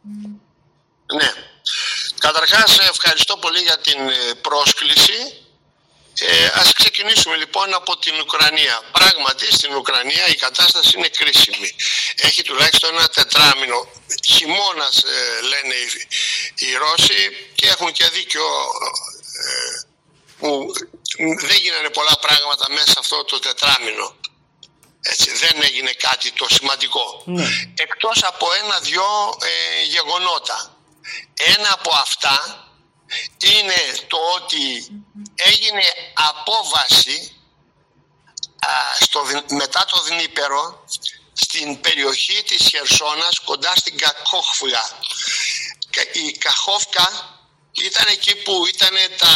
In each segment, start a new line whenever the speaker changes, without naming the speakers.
Ναι. Καταρχάς ευχαριστώ πολύ για την πρόσκληση. Ας ξεκινήσουμε λοιπόν από την Ουκρανία. Πράγματι στην Ουκρανία η κατάσταση είναι κρίσιμη. Έχει τουλάχιστον ένα τετράμινο. Χειμώνας λένε οι Ρώσοι και έχουν και δίκιο που δεν γίνανε πολλά πράγματα μέσα σε αυτό το τετράμινο. Έτσι, δεν έγινε κάτι το σημαντικό. Εκτός από ένα-δυο γεγονότα. Ένα από αυτά είναι το ότι έγινε απόβαση μετά το Δνήπερο στην περιοχή της Χερσόνας κοντά στην Κακόχβια. Η Καχόφκα ήταν εκεί που ήταν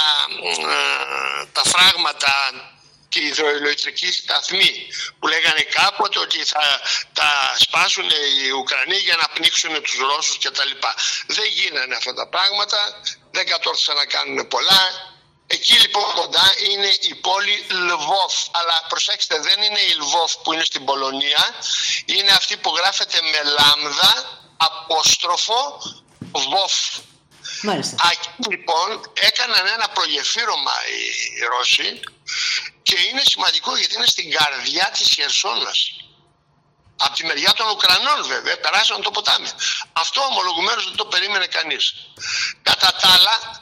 τα φράγματα και οι υδροηλεκτρικοί σταθμοί που λέγανε κάποτε ότι θα τα σπάσουν οι Ουκρανοί για να πνίξουν τους Ρώσους κτλ. Δεν γίνανε αυτά τα πράγματα, δεν κατόρθωσαν να κάνουν πολλά. Εκεί λοιπόν κοντά είναι η πόλη Λβόφ, αλλά προσέξτε, δεν είναι η Λβόφ που είναι στην Πολωνία, είναι αυτή που γράφεται με λάμδα απόστροφο Βόφ. Εκεί λοιπόν έκαναν ένα προγεφύρωμα οι Ρώσοι και είναι σημαντικό γιατί είναι στην καρδιά της Χερσόνας. Από τη μεριά των Ουκρανών βέβαια, περάσαν το ποτάμι. Αυτό ομολογουμένως δεν το περίμενε κανείς. Κατά τα άλλα,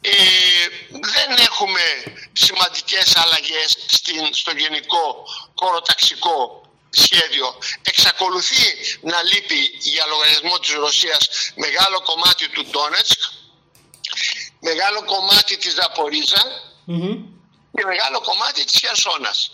δεν έχουμε σημαντικές αλλαγές στο γενικό χωροταξικό σχέδιο. Εξακολουθεί να λείπει για λογαριασμό της Ρωσίας μεγάλο κομμάτι του Ντόνετσκ, μεγάλο κομμάτι της Ζαπορίζα και μεγάλο κομμάτι της Χερσόνας.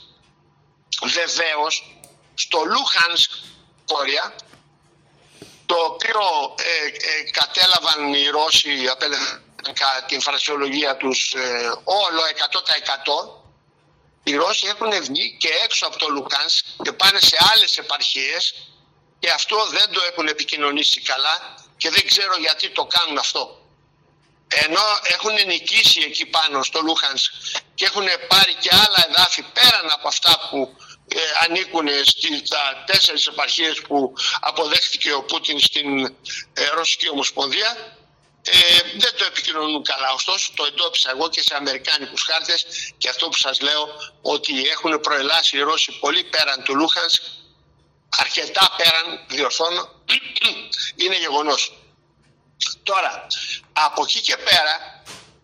Βεβαίως στο Λούχανσκ βόρεια, το οποίο κατέλαβαν οι Ρώσοι κατά την φρασιολογία τους όλο 100%, οι Ρώσοι έχουν βγει και έξω από το Λουκάνσκ και πάνε σε άλλες επαρχίες και αυτό δεν το έχουν επικοινωνήσει καλά και δεν ξέρω γιατί το κάνουν αυτό. Ενώ έχουν νικήσει εκεί πάνω στο Λούχανσκ και έχουν πάρει και άλλα εδάφη πέραν από αυτά που ανήκουν στις 4 επαρχίες που αποδέχτηκε ο Πούτιν στην Ρωσική Ομοσπονδία, δεν το επικοινωνούν καλά. Ωστόσο το εντόπισα εγώ και σε αμερικάνικους χάρτες και αυτό που σας λέω ότι έχουν προελάσει οι Ρώσοι πολύ πέραν του Λούχανσκ, αρκετά πέραν, διορθώνω, είναι γεγονός. Τώρα, από εκεί και πέρα,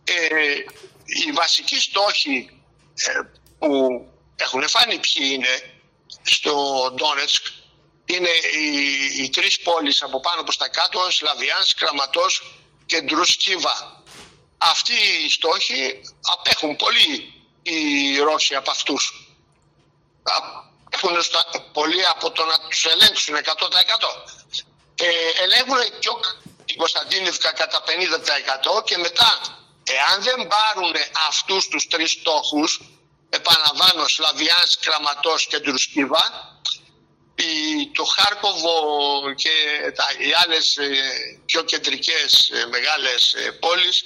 οι βασικοί στόχοι που έχουν φάνει ποιοι είναι στο Ντόνετσκ είναι οι 3 πόλεις από πάνω προς τα κάτω, Σλαβιάνσκ, Κραματός και Ντρουσκίβα. Αυτοί οι στόχοι απέχουν πολύ οι Ρώσοι από αυτούς. Απέχουν πολύ από το να τους ελέγξουν 100%. Ελέγχουν και την Κωνσταντίνιβκα κατά 50% και μετά, εάν δεν πάρουν αυτούς τους 3 στόχους, επαναλαμβάνω, Σλαβιάνσκ, Κραματός και Ντρουσκίβα, το Χάρκοβο και οι άλλες πιο κεντρικές μεγάλες πόλεις,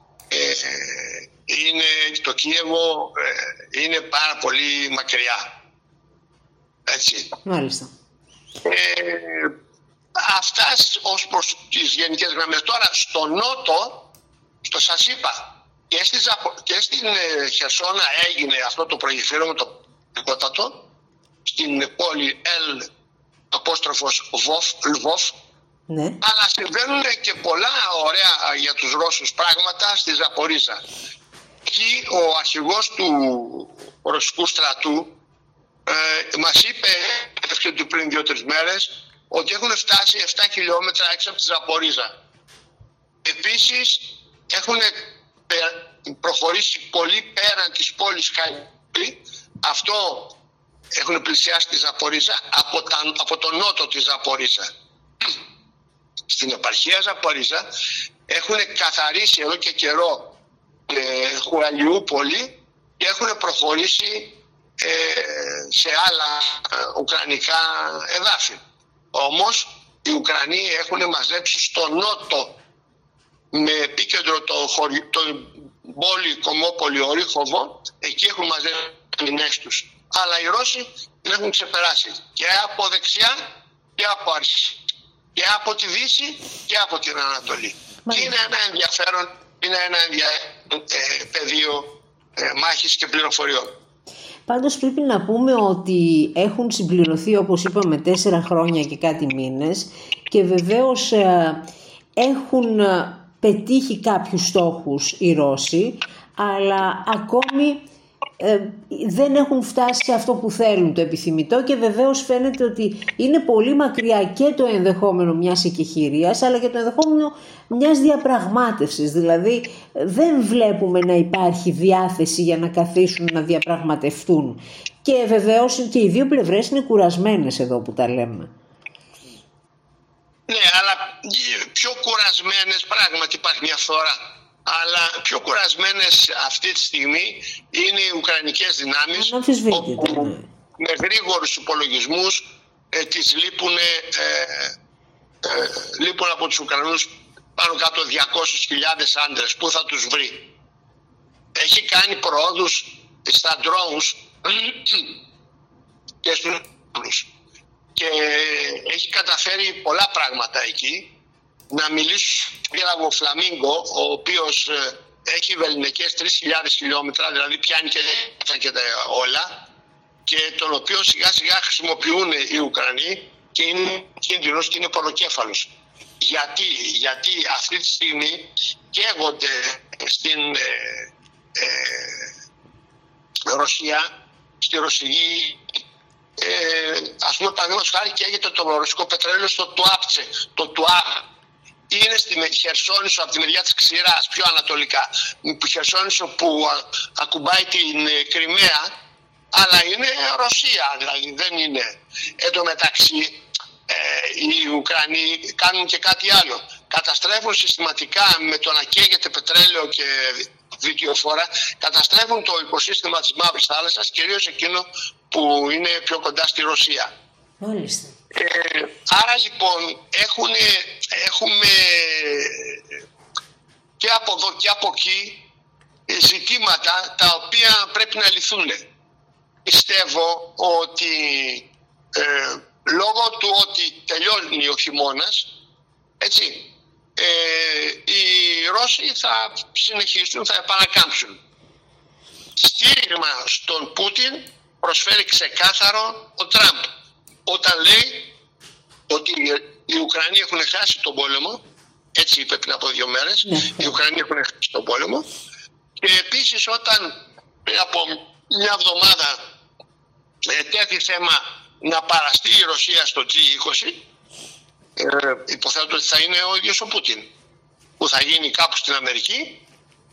το Κίεβο είναι πάρα πολύ μακριά. Έτσι.
Μάλιστα.
Αυτά ως προς τις γενικές γραμμές. Τώρα στο νότο, στο σας είπα, και στην Χερσόνα έγινε αυτό το προγεφύρωμα το πικότατο, στην πόλη Λβόφ,
ναι.
Αλλά συμβαίνουν και πολλά ωραία για τους Ρώσους πράγματα στη Ζαπορίζα. Εκεί ο αρχηγός του ρωσικού στρατού μας είπε πριν 2-3 μέρες ότι έχουν φτάσει 7 χιλιόμετρα έξω από τη Ζαπορίζα. Επίσης έχουν προχωρήσει πολύ πέραν της πόλης Χαϊπή. Αυτό έχουν πλησιάσει τη Ζαπορίζα από τον νότο της Ζαπορίζα. Στην επαρχία Ζαπορίζα έχουν καθαρίσει εδώ και καιρό Χουραλιούπολη και έχουν προχωρήσει σε άλλα ουκρανικά εδάφη. Όμως οι Ουκρανοί έχουν μαζέψει στο νότο με επίκεντρο το πόλη Κομόπολη Ορύχοβο, εκεί έχουν μαζέψει τις μηνές τους. Αλλά οι Ρώσοι την έχουν ξεπεράσει και από δεξιά και από αριστερά. και από τη Δύση και από την Ανατολή. Και είναι ένα ενδιαφέρον, πεδίο μάχης και πληροφοριών.
Πάντως πρέπει να πούμε ότι έχουν συμπληρωθεί, όπως είπαμε, 4 χρόνια και κάτι μήνες και βεβαίως έχουν πετύχει κάποιους στόχους οι Ρώσοι, αλλά ακόμη δεν έχουν φτάσει σε αυτό που θέλουν, το επιθυμητό, και βεβαίως φαίνεται ότι είναι πολύ μακριά και το ενδεχόμενο μιας εκεχηρίας αλλά και το ενδεχόμενο μιας διαπραγμάτευσης. Δηλαδή δεν βλέπουμε να υπάρχει διάθεση για να καθίσουν να διαπραγματευτούν, και βεβαίως και οι δύο πλευρές είναι κουρασμένες εδώ που τα λέμε.
Ναι, αλλά πιο κουρασμένες, πράγματι υπάρχει μια φθορά, αλλά πιο κουρασμένες αυτή τη στιγμή είναι οι ουκρανικές δυνάμεις, όπου με γρήγορους υπολογισμούς τις λείπουν από τους Ουκρανούς πάνω κάτω 200.000 άντρες. Πού θα τους βρει? Έχει κάνει προόδους στα drones και στους, και έχει καταφέρει πολλά πράγματα εκεί. Να μιλήσω για Φλαμίγκο, ο οποίος έχει βεληνικές 3.000 χιλιόμετρα, δηλαδή πιάνει και τα όλα, και τον οποίο σιγά σιγά χρησιμοποιούν οι Ουκρανοί και είναι κίνδυνος και είναι πονοκέφαλος. Γιατί αυτή τη στιγμή καίγονται στην Ρωσία, στη Ρωσική, ας πούμε παραδείγματος χάρη καίγεται το ρωσικό πετρέλαιο στο Τουάπτσε, το Τουά. Είναι στη Χερσόνησο από τη μεριά της Ξηράς, πιο ανατολικά, Χερσόνησο που ακουμπάει την Κριμαία, αλλά είναι Ρωσία, δηλαδή δεν είναι. Εν τω μεταξύ οι Ουκρανοί κάνουν και κάτι άλλο. Καταστρέφουν συστηματικά, με το να καίγεται πετρέλαιο και βιτιοφόρα, καταστρέφουν το οικοσύστημα της Μαύρης Θάλασσας, κυρίως εκείνο που είναι πιο κοντά στη Ρωσία.
Μάλιστα.
Άρα λοιπόν έχουμε και από εδώ και από εκεί ζητήματα τα οποία πρέπει να λυθούν. Πιστεύω ότι λόγω του ότι τελειώνει ο χειμώνας, έτσι, οι Ρώσοι θα συνεχίσουν, θα επανακάμψουν. Στήριγμα στον Πούτιν προσφέρει ξεκάθαρο ο Τραμπ, όταν λέει ότι οι Ουκρανοί έχουν χάσει τον πόλεμο, έτσι είπε πριν από 2 μέρες, οι Ουκρανοί έχουν χάσει τον πόλεμο, και επίσης όταν πριν από μια εβδομάδα τέθη θέμα να παραστεί η Ρωσία στο G20, υποθέτω ότι θα είναι ο ίδιος ο Πούτιν, που θα γίνει κάπου στην Αμερική.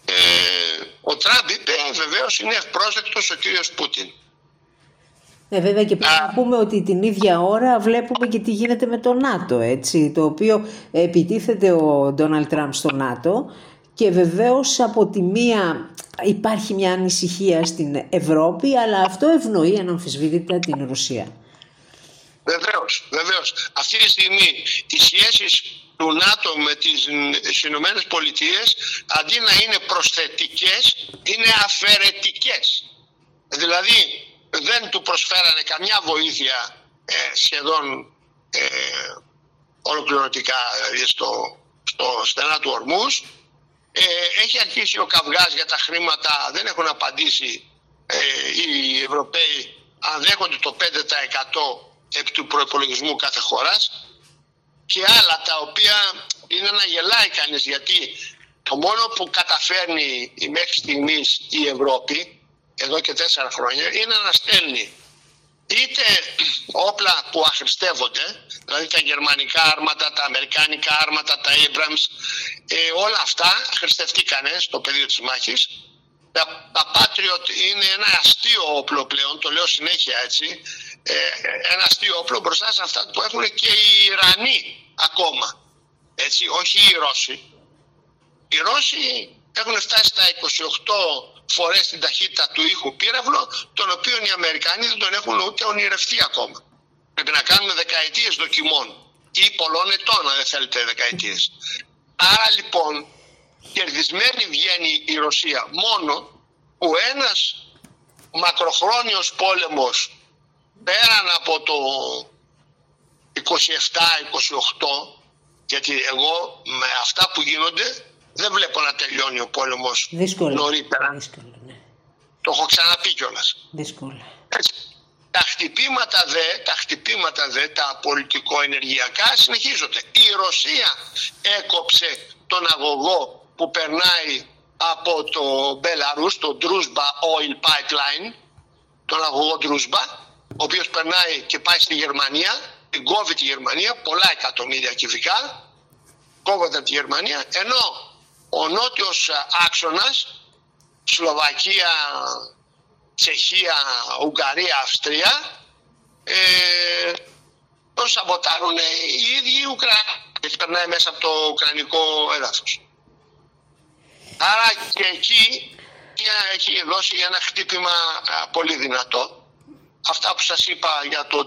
Ο Τραμπ είπε βεβαίως είναι ευπρόσδεκτος ο κύριος Πούτιν.
Βέβαια και πρέπει να πούμε ότι την ίδια ώρα βλέπουμε και τι γίνεται με το ΝΑΤΟ, έτσι, το οποίο επιτίθεται ο Ντόναλντ Τραμπ στο ΝΑΤΟ, και βεβαίως από τη μία υπάρχει μια ανησυχία στην Ευρώπη, αλλά αυτό ευνοεί αναμφισβήτητα την Ρωσία.
Βεβαίως. Αυτή τη στιγμή οι σχέσεις του ΝΑΤΟ με τις Ηνωμένες Πολιτείες, αντί να είναι προσθετικές, είναι αφαιρετικές. Δηλαδή δεν του προσφέρανε καμιά βοήθεια σχεδόν ολοκληρωτικά, δηλαδή στο στενά του Ορμούζ. Έχει αρχίσει ο καυγάς για τα χρήματα, δεν έχουν απαντήσει οι Ευρωπαίοι αν δέχονται το 5% επί του προϋπολογισμού κάθε χώρας, και άλλα τα οποία είναι να γελάει κανείς, γιατί το μόνο που καταφέρνει μέχρι στιγμής η Ευρώπη εδώ και 4 χρόνια είναι να στέλνει είτε όπλα που αχρηστεύονται, δηλαδή τα γερμανικά άρματα, τα αμερικάνικα άρματα, τα Abrams, όλα αυτά αχρηστευτήκανε στο πεδίο της μάχης. Τα Patriot είναι ένα αστείο όπλο πλέον, το λέω συνέχεια έτσι, ένα αστείο όπλο μπροστά σε αυτά που έχουν και οι Ιρανοί ακόμα, έτσι, όχι οι Ρώσοι. Οι Ρώσοι έχουν φτάσει στα 28 φορές την ταχύτητα του ήχου πύραυλο, τον οποίο οι Αμερικανοί δεν τον έχουν ούτε ονειρευτεί ακόμα. Πρέπει να κάνουμε δεκαετίες δοκιμών ή πολλών ετών, αν δεν θέλετε δεκαετίες. Άρα λοιπόν κερδισμένη βγαίνει η Ρωσία μόνο που ένας μακροχρόνιος πόλεμος πέραν από 27-28, γιατί εγώ με αυτά που γίνονται δεν βλέπω να τελειώνει ο πόλεμος νωρίτερα.
Δύσκολο, ναι.
Το έχω ξαναπεί κιόλας.
Δύσκολο.
Τα χτυπήματα δε, τα πολιτικο-ενεργειακά συνεχίζονται. Η Ρωσία έκοψε τον αγωγό που περνάει από το Μπελαρούς, το Druzhba Oil Pipeline, τον αγωγό Druzhba, ο οποίος περνάει και πάει στη Γερμανία, την κόβει τη Γερμανία, πολλά εκατομμύρια κυβικά, κόβονται από τη Γερμανία, ενώ ο νότιος άξονας, Σλοβακία, Τσεχία, Ουγγαρία, Αυστρία, το σαμποτάρουν οι ίδιοι οι Ουκρανοί, γιατί περνάει μέσα από το ουκρανικό έδαφος. Άρα και εκεί έχει δώσει ένα χτύπημα πολύ δυνατό. Αυτά που σας είπα για τον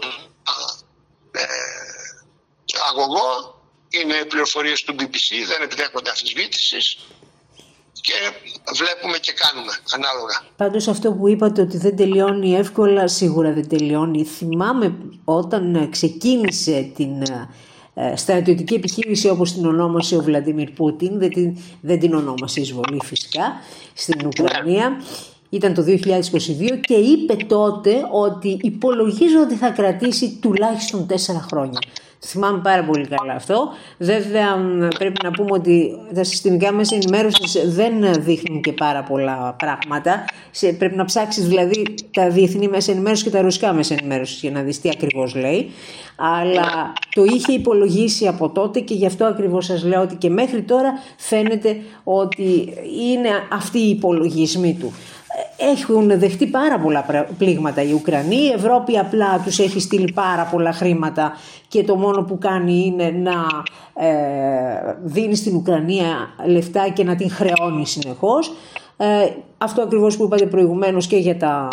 αγωγό είναι πληροφορίες του BBC, δεν επιδέχονται αμφισβήτησης και βλέπουμε και κάνουμε ανάλογα.
Πάντως αυτό που είπατε ότι δεν τελειώνει εύκολα, σίγουρα δεν τελειώνει. Θυμάμαι όταν ξεκίνησε την στρατιωτική επιχείρηση, όπως την ονόμασε ο Βλαντίμιρ Πούτιν, δεν την ονόμασε εισβολή φυσικά, στην Ουκρανία. Ήταν το 2022 και είπε τότε ότι υπολογίζω ότι θα κρατήσει τουλάχιστον 4 χρόνια. Θυμάμαι πάρα πολύ καλά αυτό. Βέβαια πρέπει να πούμε ότι τα συστημικά μέσα ενημέρωσης δεν δείχνουν και πάρα πολλά πράγματα. Πρέπει να ψάξεις δηλαδή τα διεθνή μέσα ενημέρωσης και τα ρωσικά μέσα ενημέρωσης για να δεις τι ακριβώς λέει. Αλλά το είχε υπολογίσει από τότε και γι' αυτό ακριβώς σας λέω ότι και μέχρι τώρα φαίνεται ότι είναι αυτοί οι υπολογισμοί του. Έχουν δεχτεί πάρα πολλά πλήγματα οι Ουκρανοί. Η Ευρώπη απλά τους έχει στείλει πάρα πολλά χρήματα και το μόνο που κάνει είναι να δίνει στην Ουκρανία λεφτά και να την χρεώνει συνεχώς. Αυτό ακριβώς που είπατε προηγουμένως και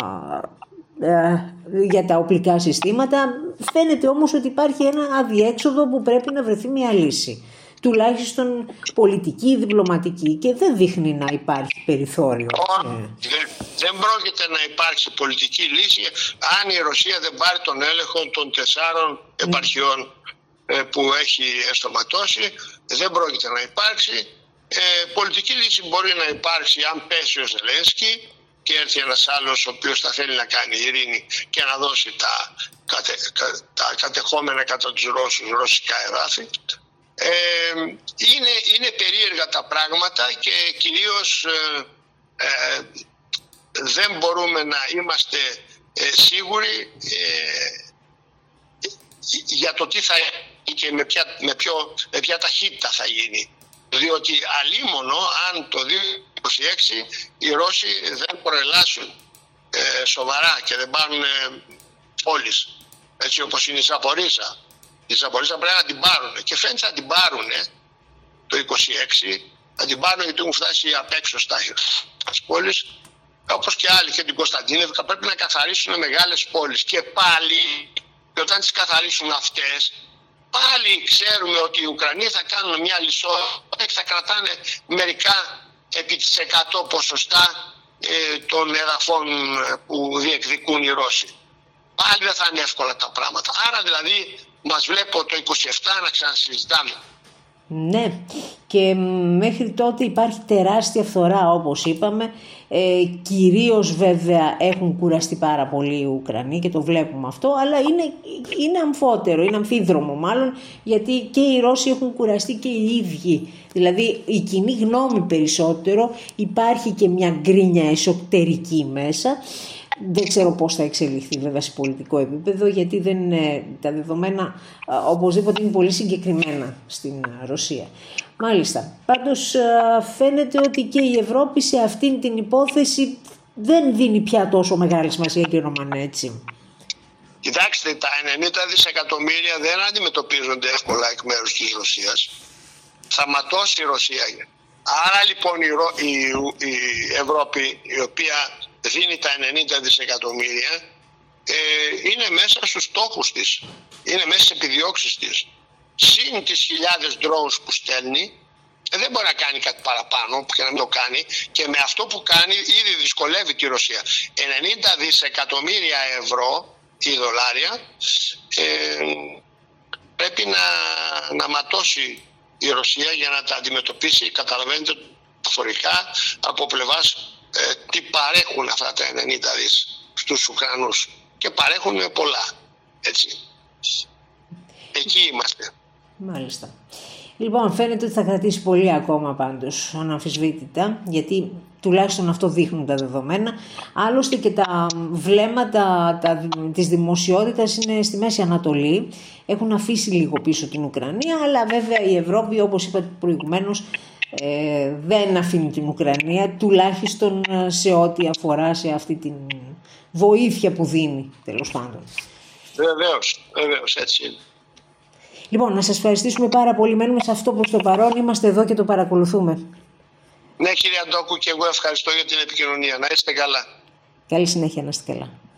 για τα οπλικά συστήματα. Φαίνεται όμως ότι υπάρχει ένα αδιέξοδο που πρέπει να βρεθεί μια λύση. Τουλάχιστον πολιτική, διπλωματική, και δεν δείχνει να υπάρχει περιθώριο.
Δεν πρόκειται να υπάρξει πολιτική λύση αν η Ρωσία δεν πάρει τον έλεγχο των 4 επαρχιών που έχει ενστοματώσει. Δεν πρόκειται να υπάρξει. Πολιτική λύση μπορεί να υπάρξει αν πέσει ο Ζελένσκι και έρθει ένας άλλος ο οποίος θα θέλει να κάνει ειρήνη και να δώσει τα κατεχόμενα κατά τους Ρώσους ρωσικά εδάφη. Είναι περίεργα τα πράγματα και κυρίως δεν μπορούμε να είμαστε σίγουροι για το τι θα γίνει και με ποια ταχύτητα θα γίνει. Διότι αλίμονο αν το 2026 οι Ρώσοι δεν προλάσουν σοβαρά και δεν πάρουν πόλεις, έτσι όπως είναι η Ζαπορίζα. Η Ζαπορίζα πρέπει να την πάρουν και φαίνεται να την πάρουν το 26, να την πάρουν γιατί έχουν φτάσει απ' έξω στις πόλεις, όπως και άλλοι και την Κωνσταντίνευκα. Πρέπει να καθαρίσουν μεγάλες πόλεις και πάλι, και όταν τις καθαρίσουν αυτές, πάλι ξέρουμε ότι οι Ουκρανοί θα κάνουν μια λυσότητα και θα κρατάνε μερικά επί της 100 ποσοστά των εδαφών που διεκδικούν οι Ρώσοι. Πάλι δεν θα είναι εύκολα τα πράγματα. Άρα δηλαδή μας βλέπω το 27 να ξανασυζητάμε.
Ναι, και μέχρι τότε υπάρχει τεράστια φθορά όπως είπαμε. Κυρίως βέβαια έχουν κουραστεί πάρα πολύ οι Ουκρανοί και το βλέπουμε αυτό, αλλά είναι αμφότερο, είναι αμφίδρομο μάλλον, γιατί και οι Ρώσοι έχουν κουραστεί και οι ίδιοι. Δηλαδή η κοινή γνώμη περισσότερο, υπάρχει και μια γκρίνια εσωτερική μέσα. Δεν ξέρω πώς θα εξελιχθεί βέβαια σε πολιτικό επίπεδο, γιατί τα δεδομένα οπωσδήποτε είναι πολύ συγκεκριμένα στην Ρωσία. Μάλιστα. Πάντως φαίνεται ότι και η Ευρώπη σε αυτήν την υπόθεση δεν δίνει πια τόσο μεγάλη σημασία, κύριε Ρωμανέ, έτσι.
Κοιτάξτε, τα 90 δισεκατομμύρια δεν αντιμετωπίζονται εύκολα εκ μέρους της Ρωσίας. Θα ματώσει η Ρωσία. Άρα λοιπόν η Ευρώπη, η οποία δίνει τα 90 δισεκατομμύρια, είναι μέσα στους στόχους της, είναι μέσα στις επιδιώξεις της. Συν τις χιλιάδες drones που στέλνει, δεν μπορεί να κάνει κάτι παραπάνω που και να μην το κάνει, και με αυτό που κάνει ήδη δυσκολεύει τη Ρωσία. 90 δισεκατομμύρια ευρώ ή δολάρια πρέπει να ματώσει η Ρωσία για να τα αντιμετωπίσει. Καταλαβαίνετε φορικά από πλευράς τι παρέχουν αυτά τα 90 δις στους Ουκρανούς, και παρέχουν πολλά, έτσι. Εκεί είμαστε.
Μάλιστα. Λοιπόν, φαίνεται ότι θα κρατήσει πολύ ακόμα πάντως, αναμφισβήτητα, γιατί τουλάχιστον αυτό δείχνουν τα δεδομένα. Άλλωστε και τα βλέμματα της δημοσιότητας είναι στη Μέση Ανατολή. Έχουν αφήσει λίγο πίσω την Ουκρανία, αλλά βέβαια η Ευρώπη, όπως είπατε προηγουμένως, δεν αφήνει την Ουκρανία, τουλάχιστον σε ό,τι αφορά σε αυτή την βοήθεια που δίνει, τέλος πάντων.
Βεβαίως, έτσι είναι.
Λοιπόν, να σας ευχαριστήσουμε πάρα πολύ. Μένουμε σε αυτό προς το παρόν. Είμαστε εδώ και το παρακολουθούμε.
Ναι, κύριε Αντώκου, και εγώ ευχαριστώ για την επικοινωνία. Να είστε καλά.
Καλή συνέχεια, να είστε καλά.